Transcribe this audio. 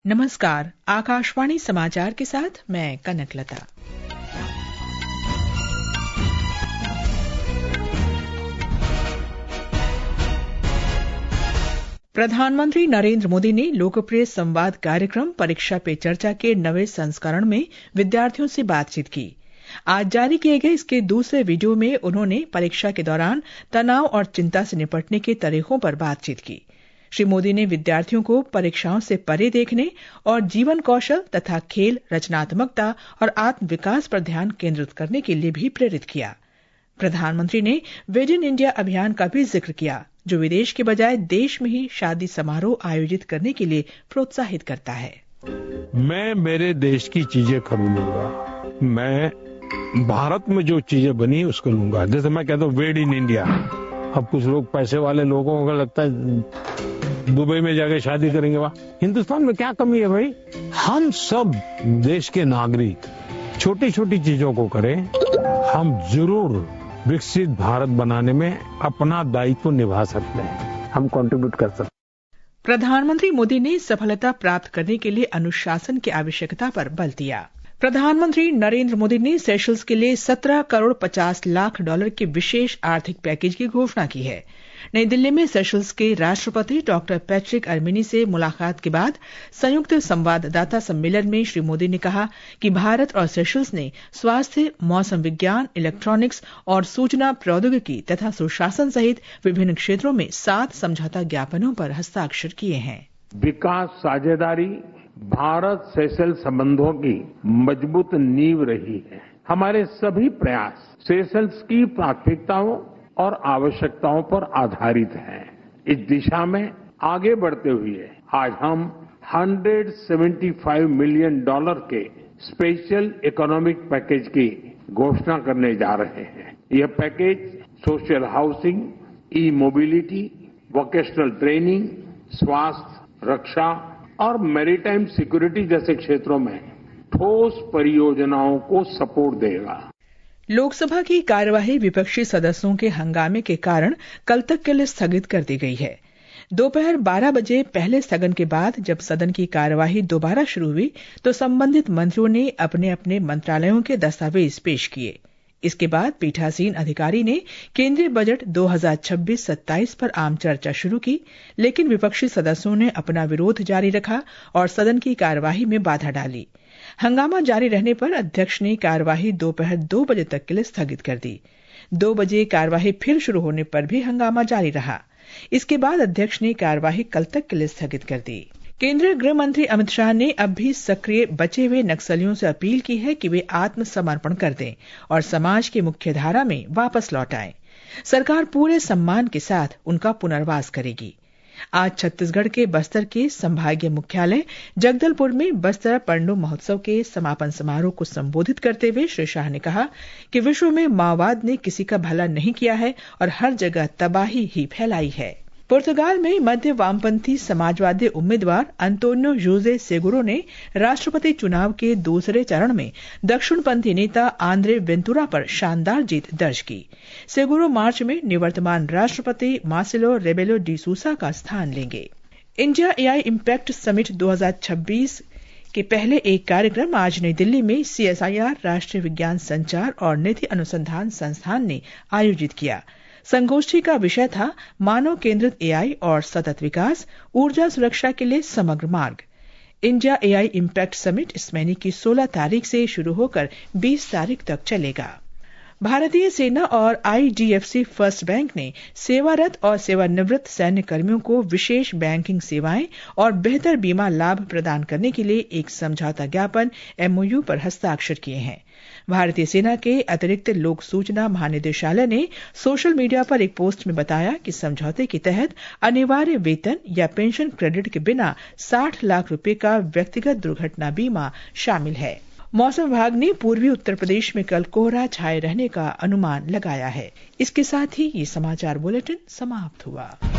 नमस्कार, आकाशवाणी समाचार के साथ मैं कनकलता। प्रधानमंत्री नरेंद्र मोदी ने लोकप्रिय संवाद कार्यक्रम परीक्षा पे चर्चा के नवे संस्करण में विद्यार्थियों से बातचीत की। आज जारी किए गए इसके दूसरे वीडियो में उन्होंने परीक्षा के दौरान तनाव और चिंता से निपटने के तरीकों पर बातचीत की। श्री मोदी ने विद्यार्थियों को परीक्षाओं से परे देखने और जीवन कौशल तथा खेल, रचनात्मकता और आत्म विकास पर ध्यान केंद्रित करने के लिए भी प्रेरित किया। प्रधानमंत्री ने वेड इन इंडिया अभियान का भी जिक्र किया, जो विदेश के बजाय देश में ही शादी समारोह आयोजित करने के लिए प्रोत्साहित करता है। मैं मेरे देश की चीजें खरीदूंगा, मैं भारत में जो चीजें बनी उसको लूंगा। जैसे मैं कहता हूँ वेड इन इंडिया। अब कुछ लोग पैसे वाले लोगों को लगता है दुबई में जाके शादी करेंगे। वहां हिंदुस्तान में क्या कमी है भाई? हम सब देश के नागरिक छोटी छोटी चीजों को करें, हम जरूर विकसित भारत बनाने में अपना दायित्व निभा सकते हैं, हम कंट्रीब्यूट कर सकते हैं। प्रधानमंत्री मोदी ने सफलता प्राप्त करने के लिए अनुशासन की आवश्यकता पर बल दिया। प्रधानमंत्री नरेंद्र मोदी ने सेशल्स के लिए 17 करोड़ 50 लाख डॉलर के विशेष आर्थिक पैकेज की घोषणा की है। नई दिल्ली में सेशल्स के राष्ट्रपति डॉक्टर पैट्रिक अर्मिनी से मुलाकात के बाद संयुक्त संवाददाता सम्मेलन में श्री मोदी ने कहा कि भारत और सेशल्स ने स्वास्थ्य, मौसम विज्ञान, इलेक्ट्रॉनिक्स और सूचना प्रौद्योगिकी तथा सुशासन सहित विभिन्न क्षेत्रों में 7 समझौता ज्ञापनों पर हस्ताक्षर किए हैं। विकास साझेदारी भारत सेशल्स संबंधों की मजबूत नींव रही है। हमारे सभी प्रयास सेशल्स की प्राथमिकताओं और आवश्यकताओं पर आधारित हैं। इस दिशा में आगे बढ़ते हुए आज हम $175 मिलियन के स्पेशल इकोनॉमिक पैकेज की घोषणा करने जा रहे हैं। यह package social housing, e mobility, vocational training, स्वास्थ्य, रक्षा और मैरीटाइम सिक्योरिटी जैसे क्षेत्रों में ठोस परियोजनाओं को सपोर्ट देगा। लोकसभा की कार्यवाही विपक्षी सदस्यों के हंगामे के कारण कल तक के लिए स्थगित कर दी गई है। दोपहर 12 बजे पहले स्थगन के बाद जब सदन की कार्यवाही दोबारा शुरू हुई तो संबंधित मंत्रियों ने अपने अपने मंत्रालयों के दस्तावेज पेश किए। इसके बाद पीठासीन अधिकारी ने केंद्रीय बजट 2026-27 पर आम चर्चा शुरू की, लेकिन विपक्षी सदस्यों ने अपना विरोध जारी रखा और सदन की कार्यवाही में बाधा डाली। हंगामा जारी रहने पर अध्यक्ष ने कार्यवाही दोपहर 2 बजे तक के लिए स्थगित कर दी। 2 बजे कार्यवाही फिर शुरू होने पर भी हंगामा जारी रहा। इसके बाद अध्यक्ष ने कार्यवाही कल तक के लिए स्थगित कर दी। केंद्रीय गृह मंत्री अमित शाह ने अब भी सक्रिय बचे हुए नक्सलियों से अपील की है कि वे आत्मसमर्पण कर दें और समाज की मुख्य धारा में वापस लौट आएं। सरकार पूरे सम्मान के साथ उनका पुनर्वास करेगी। आज छत्तीसगढ़ के बस्तर के संभागीय मुख्यालय जगदलपुर में बस्तर पर्णो महोत्सव के समापन समारोह को संबोधित करते हुए श्री शाह ने कहा कि विश्व में माओवाद ने किसी का भला नहीं किया है और हर जगह तबाही ही फैलाई है। पुर्तगाल में मध्य वामपंथी समाजवादी उम्मीदवार अंतोनियो जोसे सेगुरो ने राष्ट्रपति चुनाव के दूसरे चरण में दक्षिणपंथी नेता आंद्रे वेंतुरा पर शानदार जीत दर्ज की। सेगुरो मार्च में निवर्तमान राष्ट्रपति मार्सेलो रेबेलो डी सूसा का स्थान लेंगे। इंडिया एआई इम्पैक्ट समिट 2026 के पहले एक कार्यक्रम आज नई दिल्ली में CSIR, राष्ट्रीय विज्ञान संचार और नीति अनुसंधान संस्थान ने आयोजित किया। संगोष्ठी का विषय था मानव केंद्रित एआई और सतत विकास, ऊर्जा सुरक्षा के लिए समग्र मार्ग। इंडिया एआई इम्पैक्ट समिट इस महीने की 16 तारीख से शुरू होकर 20 तारीख तक चलेगा। भारतीय सेना और IDFC फर्स्ट बैंक ने सेवारत और सेवानिवृत्त सैन्य कर्मियों को विशेष बैंकिंग सेवाएं और बेहतर बीमा लाभ प्रदान करने के लिए एक समझौता ज्ञापन MOU पर हस्ताक्षर किए हैं। भारतीय सेना के अतिरिक्त लोक सूचना महानिदेशालय ने सोशल मीडिया पर एक पोस्ट में बताया कि समझौते के तहत अनिवार्य वेतन या पेंशन क्रेडिट के बिना 60 लाख रुपए का व्यक्तिगत दुर्घटना बीमा शामिल है। मौसम विभाग ने पूर्वी उत्तर प्रदेश में कल कोहरा छाए रहने का अनुमान लगाया है। इसके साथ ही ये समाचार बुलेटिन समाप्त हुआ।